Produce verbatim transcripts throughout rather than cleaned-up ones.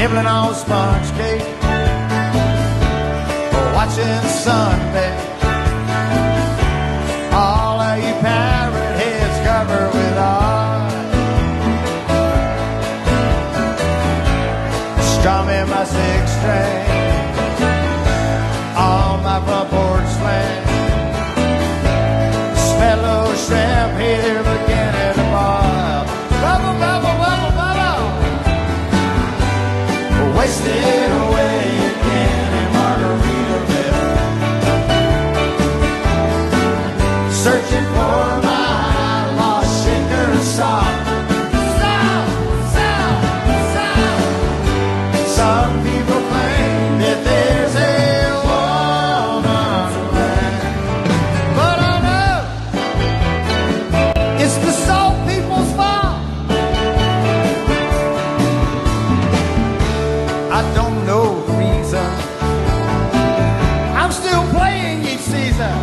nibbling on sponge cake, watching Sunday. All of you parrot heads covered with art, strumming my six string on my front porch swing. Smell those shrimp here beginning to boil. Bubble, bubble, bubble, bubble. Wasted away again in Margaritaville, searching for my lost shaker song. Sound, sound, sound. Some people claim that there's a woman's land, but I know it's the salt people's fault. I don't know the reason I'm still playing each season.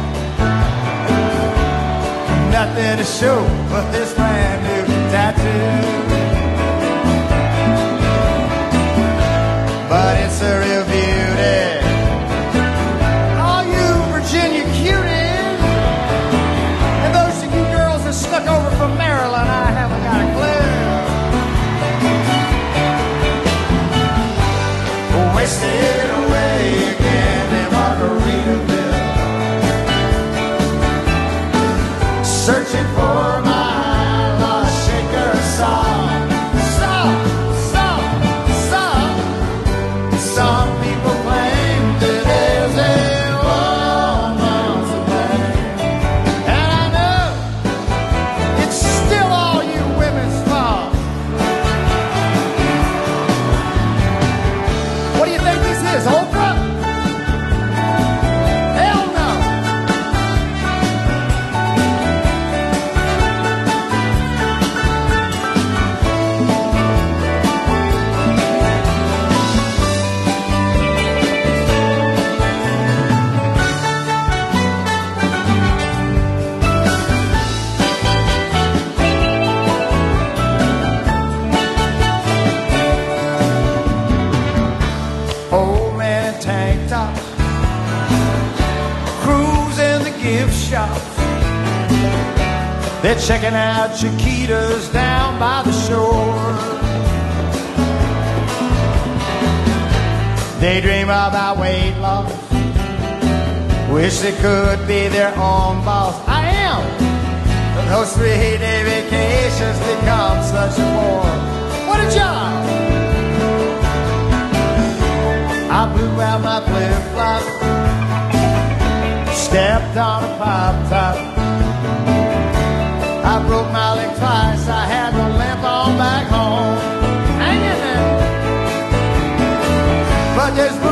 Nothing to show but this brand new tattoo, but it's a real beauty. All you Virginia cuties, and those of you girls that snuck over from Maryland, I haven't got a clue. Wasted away again in Margaritaville, searching for my lost shaker song. Song, song, song. Some people claim that there's a woman's land, and I know it's still all you women's fault. What do you think this is, Oprah? Hell no. Old man in tank top, cruising the gift shop. They're checking out Chiquitas down by the shore. They dream about weight loss, wish they could be their own boss. I am, but those three-day vacations become such a bore. What a job! I blew out my flip-flop, stepped on a pop-top. I broke my leg twice, I had to limp on back home. Hang in there. But there's